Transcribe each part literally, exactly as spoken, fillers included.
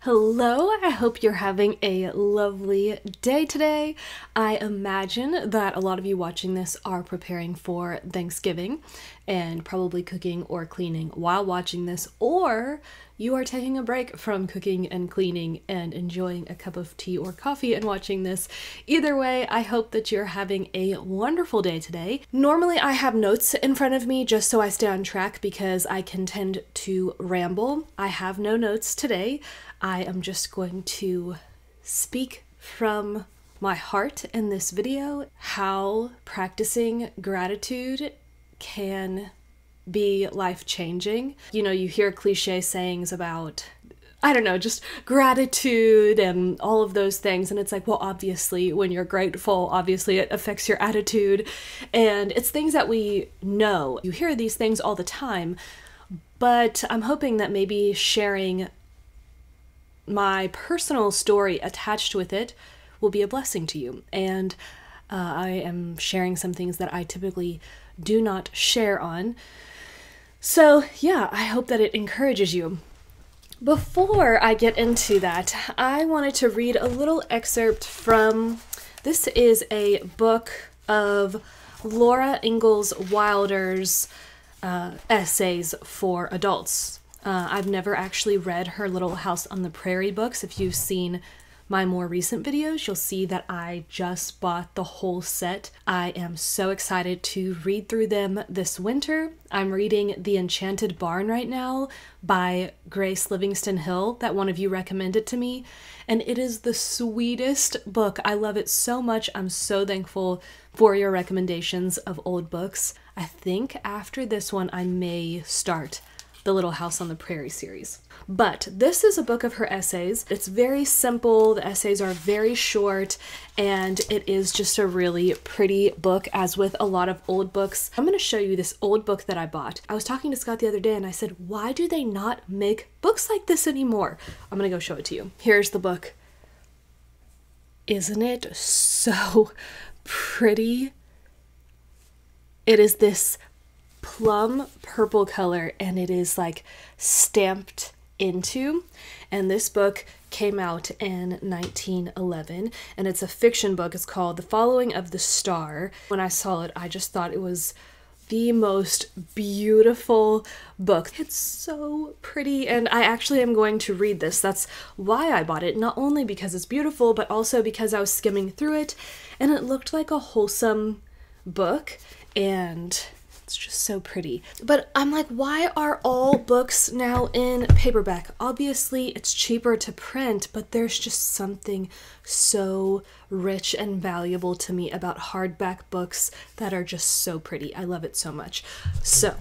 Hello, I hope you're having a lovely day today. I imagine that a lot of you watching this are preparing for Thanksgiving and probably cooking or cleaning while watching this, or you are taking a break from cooking and cleaning and enjoying a cup of tea or coffee and watching this. Either way, I hope that you're having a wonderful day today. Normally I have notes in front of me just so I stay on track because I can tend to ramble. I have no notes today. I am just going to speak from my heart in this video, how practicing gratitude can be life-changing. You know, you hear cliche sayings about, I don't know, just gratitude and all of those things, and it's like, well, obviously when you're grateful, obviously it affects your attitude, and it's things that we know. You hear these things all the time, but I'm hoping that maybe sharing my personal story attached with it will be a blessing to you. And uh, I am sharing some things that I typically do not share on. So yeah, I hope that it encourages you. Before I get into that, I wanted to read a little excerpt from, this is a book of Laura Ingalls Wilder's uh, essays for adults. Uh, I've never actually read her Little House on the Prairie books. If you've seen my more recent videos, you'll see that I just bought the whole set. I am so excited to read through them this winter. I'm reading The Enchanted Barn right now by Grace Livingston Hill, that one of you recommended to me, and it is the sweetest book. I love it so much. I'm so thankful for your recommendations of old books. I think after this one I may start the Little House on the Prairie series. But this is a book of her essays. It's very simple, the essays are very short, and it is just a really pretty book, as with a lot of old books. I'm going to show you this old book that I bought. I was talking to Scott the other day and I said, why do they not make books like this anymore? I'm going to go show it to you. Here's the book. Isn't it so pretty? It is this plum purple color, and it is like stamped into, and this book came out in nineteen eleven, and it's a fiction book. It's called The Following of the Star. When I saw it, I just thought it was the most beautiful book. It's so pretty, and I actually am going to read this. That's why I bought it, not only because it's beautiful, but also because I was skimming through it and it looked like a wholesome book, and it's just so pretty. But I'm like, why are all books now in paperback? Obviously it's cheaper to print, but there's just something so rich and valuable to me about hardback books that are just so pretty. I love it so much. So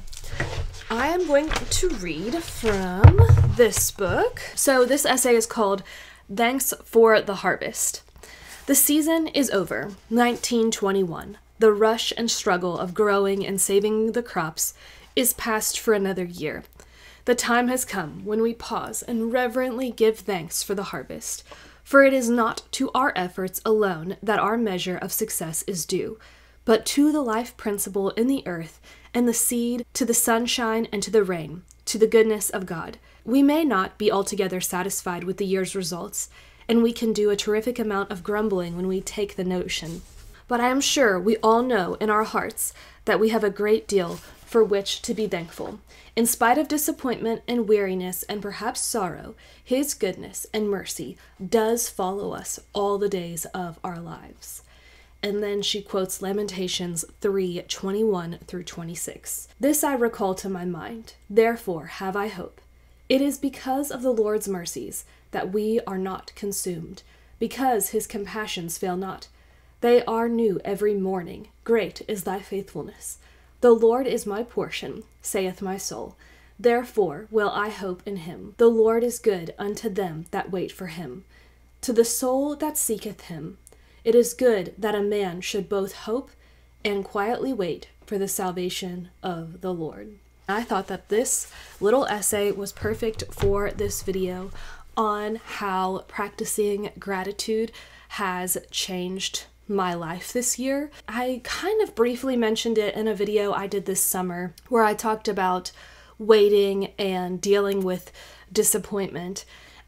I am going to read from this book. So this essay is called Thanks for the Harvest. The season is over, nineteen twenty-one. The rush and struggle of growing and saving the crops is past for another year. The time has come when we pause and reverently give thanks for the harvest, for it is not to our efforts alone that our measure of success is due, but to the life principle in the earth and the seed, to the sunshine and to the rain, to the goodness of God. We may not be altogether satisfied with the year's results, and we can do a terrific amount of grumbling when we take the notion. But I am sure we all know in our hearts that we have a great deal for which to be thankful. In spite of disappointment and weariness and perhaps sorrow, His goodness and mercy does follow us all the days of our lives. And then she quotes Lamentations three, twenty-one through twenty-six. This I recall to my mind, therefore have I hope. It is because of the Lord's mercies that we are not consumed, because His compassions fail not. They are new every morning. Great is thy faithfulness. The Lord is my portion, saith my soul. Therefore will I hope in him. The Lord is good unto them that wait for him, to the soul that seeketh him. It is good that a man should both hope and quietly wait for the salvation of the Lord. I thought that this little essay was perfect for this video on how practicing gratitude has changed my life this year. I kind of briefly mentioned it in a video I did this summer where I talked about waiting and dealing with disappointment.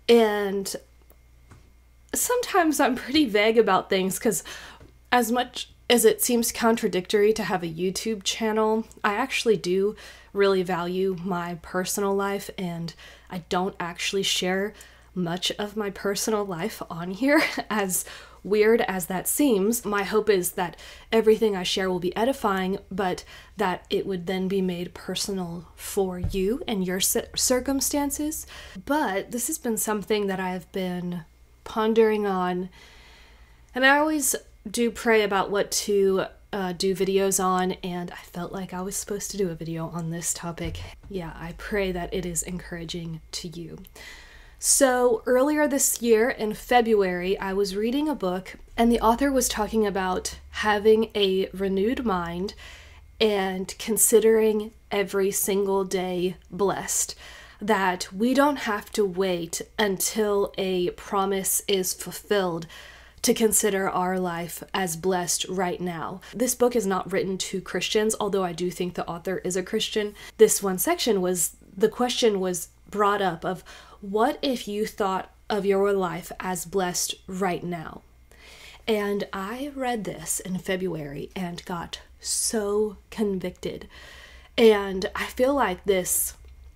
And sometimes I'm pretty vague about things because as much as it seems contradictory to have a YouTube channel, I actually do really value my personal life, and I don't actually share much of my personal life on here, as weird as that seems. My hope is that everything I share will be edifying, but that it would then be made personal for you and your circumstances. But this has been something that I've been pondering on, and I always do pray about what to uh, do videos on, and I felt like I was supposed to do a video on this topic. Yeah, I pray that it is encouraging to you. So earlier this year in February, I was reading a book, and the author was talking about having a renewed mind and considering every single day blessed. That we don't have to wait until a promise is fulfilled to consider our life as blessed right now. This book is not written to Christians, although I do think the author is a Christian. This one section was, the question was brought up of, what if you thought of your life as blessed right now? And I read this in February and got so convicted. And I feel like this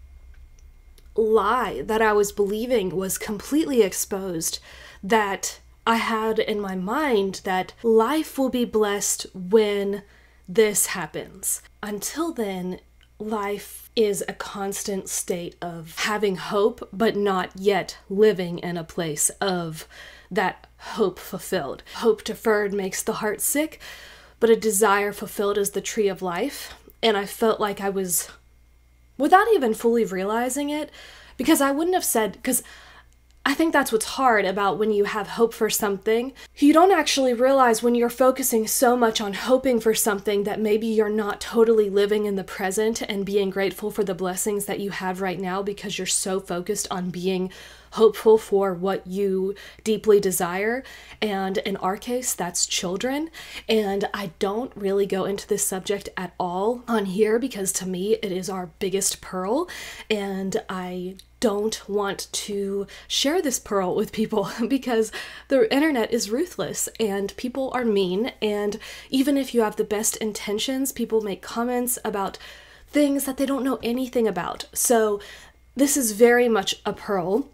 lie that I was believing was completely exposed, that I had in my mind that life will be blessed when this happens. Until then, life is a constant state of having hope, but not yet living in a place of that hope fulfilled. Hope deferred makes the heart sick, but a desire fulfilled is the tree of life. And I felt like I was, without even fully realizing it, because I wouldn't have said, because I think that's what's hard about when you have hope for something. You don't actually realize when you're focusing so much on hoping for something that maybe you're not totally living in the present and being grateful for the blessings that you have right now, because you're so focused on being hopeful for what you deeply desire. And in our case, that's children. And I don't really go into this subject at all on here because to me, it is our biggest pearl. And I don't want to share this pearl with people because the internet is ruthless and people are mean. And even if you have the best intentions, people make comments about things that they don't know anything about. So this is very much a pearl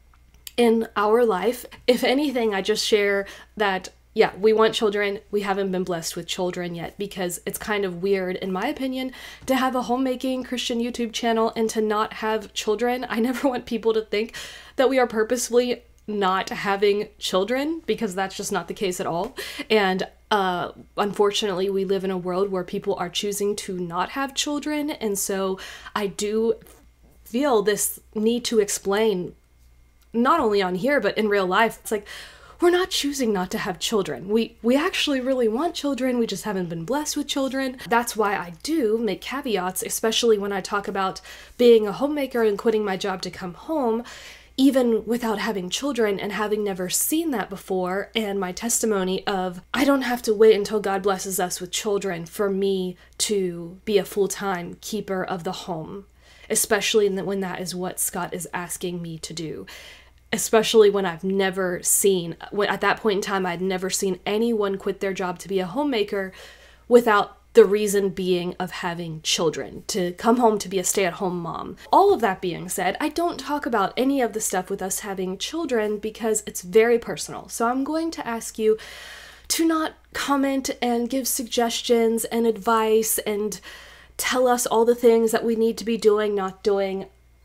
in our life. If anything, I just share that, yeah, we want children. We haven't been blessed with children yet because it's kind of weird, in my opinion, to have a homemaking Christian YouTube channel and to not have children. I never want people to think that we are purposefully not having children, because that's just not the case at all. And uh, unfortunately, we live in a world where people are choosing to not have children. And so I do feel this need to explain, not only on here, but in real life. It's like, we're not choosing not to have children. We we actually really want children. We just haven't been blessed with children. That's why I do make caveats, especially when I talk about being a homemaker and quitting my job to come home, even without having children and having never seen that before. And my testimony of, I don't have to wait until God blesses us with children for me to be a full-time keeper of the home, especially when that is what Scott is asking me to do. Especially when I've never seen, when at that point in time, I'd never seen anyone quit their job to be a homemaker without the reason being of having children, to come home to be a stay-at-home mom. All of that being said, I don't talk about any of the stuff with us having children because it's very personal. So I'm going to ask you to not comment and give suggestions and advice and tell us all the things that we need to be doing, not doing.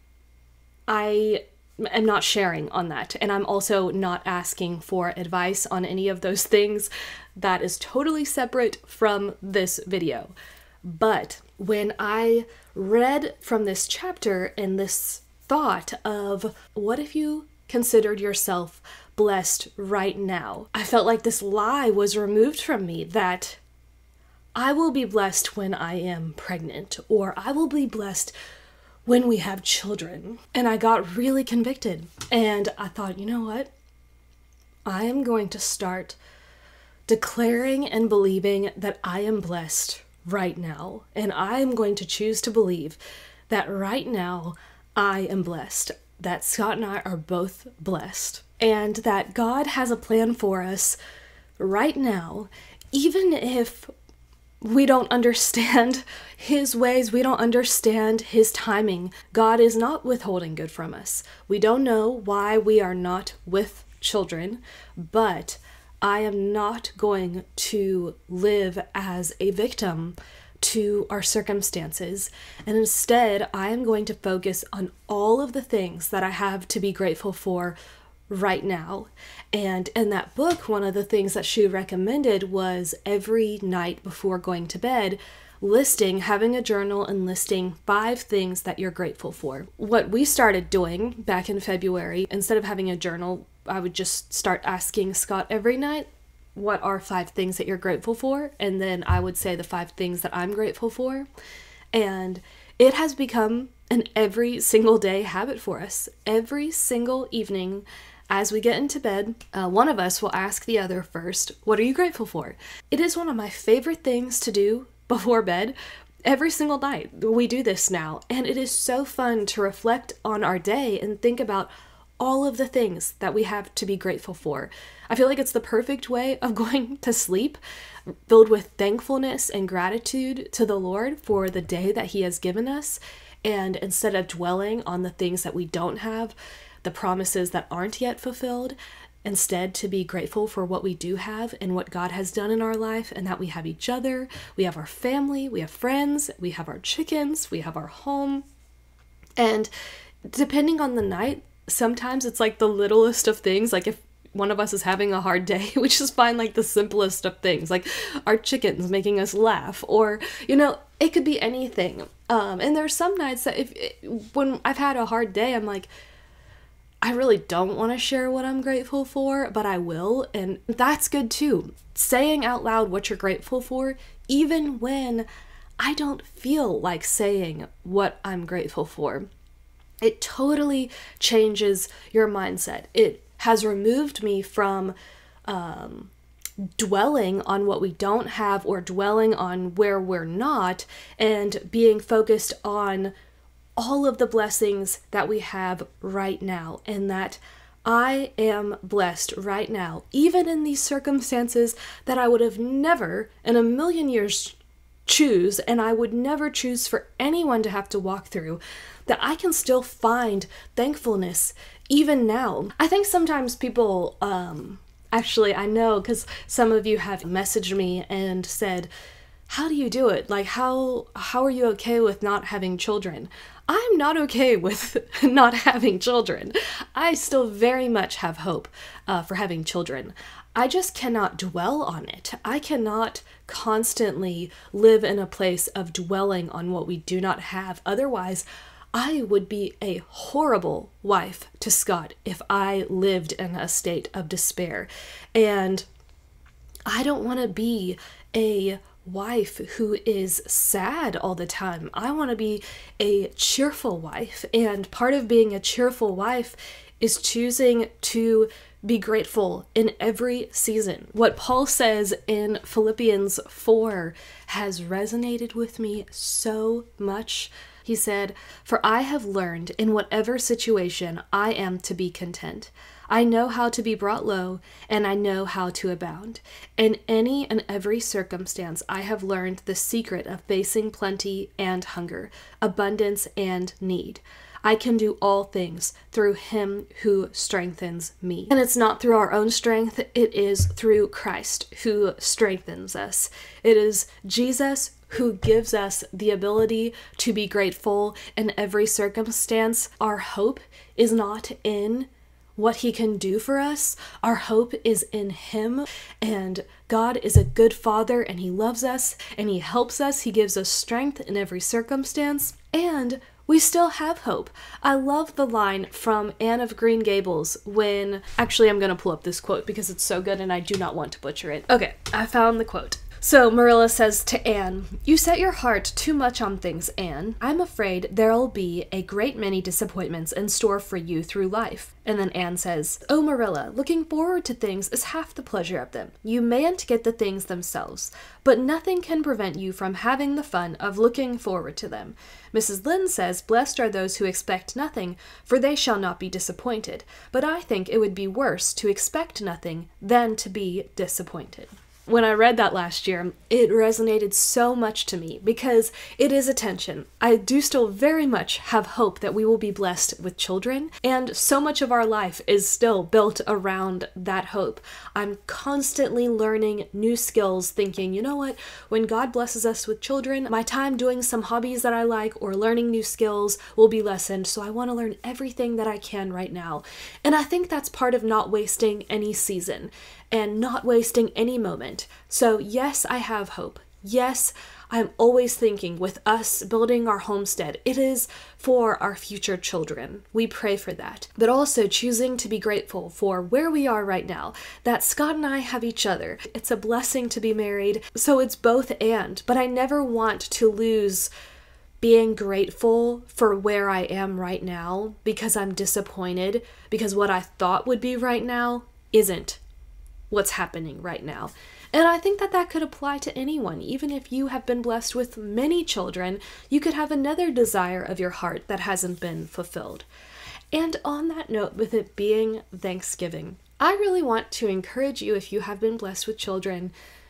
I am not sharing on that. And I'm also not asking for advice on any of those things. That is totally separate from this video. But when I read from this chapter and this thought of, what if you considered yourself blessed right now? I felt like this lie was removed from me, that I will be blessed when I am pregnant, or I will be blessed when we have children. And I got really convicted. And I thought, you know what? I am going to start declaring and believing that I am blessed right now. And I am going to choose to believe that right now I am blessed. that Scott and I are both blessed, and that God has a plan for us right now, even if we don't understand his ways, we don't understand his timing. God is not withholding good from us. We don't know why we are not with children, but I am not going to live as a victim to our circumstances, and instead I am going to focus on all of the things that I have to be grateful for right now. And in that book, one of the things that she recommended was every night before going to bed, listing, having a journal and listing five things that you're grateful for. What we started doing back in February, instead of having a journal, I would just start asking Scott every night, what are five things that you're grateful for? And then I would say the five things that I'm grateful for. And it has become an every single day habit for us. Every single evening as we get into bed, uh, one of us will ask the other first, what are you grateful for? It is one of my favorite things to do before bed. Every single night we do this now. And it is so fun to reflect on our day and think about all of the things that we have to be grateful for. I feel like it's the perfect way of going to sleep, filled with thankfulness and gratitude to the Lord for the day that he has given us. And instead of dwelling on the things that we don't have, the promises that aren't yet fulfilled, instead to be grateful for what we do have and what God has done in our life, and that we have each other, we have our family, we have friends, we have our chickens, we have our home. And depending on the night, sometimes it's like the littlest of things. Like if one of us is having a hard day, we just find like the simplest of things, like our chickens making us laugh, or, you know, it could be anything. Um, and there's some nights that if, when I've had a hard day, I'm like, I really don't want to share what I'm grateful for, but I will. And that's good too. Saying out loud what you're grateful for, even when I don't feel like saying what I'm grateful for. It totally changes your mindset. It has removed me from um, dwelling on what we don't have or dwelling on where we're not, and being focused on all of the blessings that we have right now, and that I am blessed right now, even in these circumstances that I would have never in a million years choose, and I would never choose for anyone to have to walk through, that I can still find thankfulness even now. I think sometimes people, um, actually I know, because some of you have messaged me and said, how do you do it? Like, how how are you okay with not having children? I'm not okay with not having children. I still very much have hope uh, for having children. I just cannot dwell on it. I cannot constantly live in a place of dwelling on what we do not have. Otherwise, I would be a horrible wife to Scott if I lived in a state of despair. And I don't want to be a wife who is sad all the time. I want to be a cheerful wife. And part of being a cheerful wife is choosing to be grateful in every season. What Paul says in Philippians four has resonated with me so much. He said, "For I have learned in whatever situation I am to be content. I know how to be brought low, and I know how to abound. In any and every circumstance, I have learned the secret of facing plenty and hunger, abundance and need. I can do all things through him who strengthens me." And it's not through our own strength, it is through Christ who strengthens us. It is Jesus who gives us the ability to be grateful in every circumstance. Our hope is not in what he can do for us. Our hope is in him, and God is a good father, and he loves us and he helps us. He gives us strength in every circumstance, and we still have hope. I love the line from Anne of Green Gables when, actually I'm going to pull up this quote because it's so good and I do not want to butcher it. Okay, I found the quote. So Marilla says to Anne, "You set your heart too much on things, Anne. I'm afraid there'll be a great many disappointments in store for you through life." And then Anne says, "Oh, Marilla, looking forward to things is half the pleasure of them. You mayn't get the things themselves, but nothing can prevent you from having the fun of looking forward to them. Missus Lynde says, 'Blessed are those who expect nothing, for they shall not be disappointed.' But I think it would be worse to expect nothing than to be disappointed." When I read that last year, it resonated so much to me because it is a tension. I do still very much have hope that we will be blessed with children, and so much of our life is still built around that hope. I'm constantly learning new skills, thinking, you know what, when God blesses us with children, my time doing some hobbies that I like or learning new skills will be lessened, so I want to learn everything that I can right now. And I think that's part of not wasting any season and not wasting any moment. So yes, I have hope. Yes, I'm always thinking with us building our homestead, it is for our future children. We pray for that. But also choosing to be grateful for where we are right now, that Scott and I have each other. It's a blessing to be married, so it's both and. But I never want to lose being grateful for where I am right now because I'm disappointed because what I thought would be right now isn't what's happening right now. And I think that that could apply to anyone. Even if you have been blessed with many children, you could have another desire of your heart that hasn't been fulfilled. And on that note, with it being Thanksgiving, I really want to encourage you, if you have been blessed with children,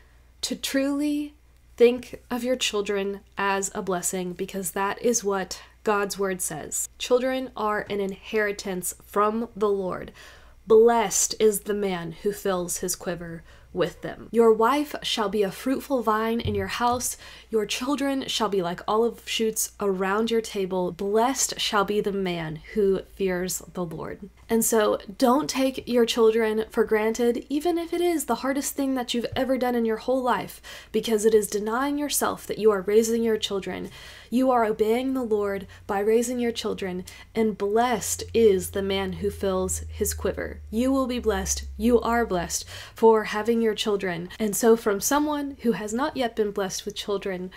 to truly think of your children as a blessing, because that is what God's word says. Children are an inheritance from the Lord. Blessed is the man who fills his quiver with them. Your wife shall be a fruitful vine in your house. Your children shall be like olive shoots around your table. Blessed shall be the man who fears the Lord. And so don't take your children for granted, even if it is the hardest thing that you've ever done in your whole life, because it is denying yourself that you are raising your children. You are obeying the Lord by raising your children, and blessed is the man who fills his quiver. You will be blessed. You are blessed for having your children. And so from someone who has not yet been blessed with children,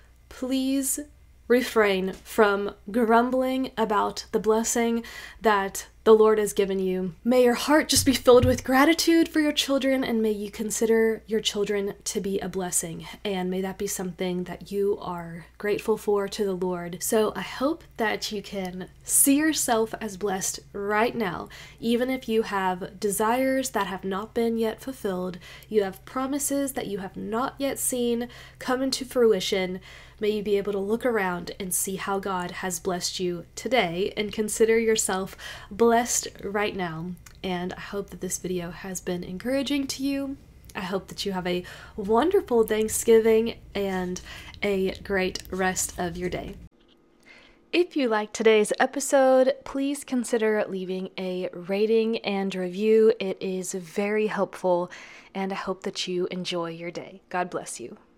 please refrain from grumbling about the blessing that the Lord has given you. May your heart just be filled with gratitude for your children, and may you consider your children to be a blessing. And may that be something that you are grateful for to the Lord. So I hope that you can see yourself as blessed right now, even if you have desires that have not been yet fulfilled, you have promises that you have not yet seen come into fruition. May you be able to look around and see how God has blessed you today and consider yourself blessed right now. And I hope that this video has been encouraging to you. I hope that you have a wonderful Thanksgiving and a great rest of your day. If you liked today's episode, please consider leaving a rating and review. It is very helpful, and I hope that you enjoy your day. God bless you.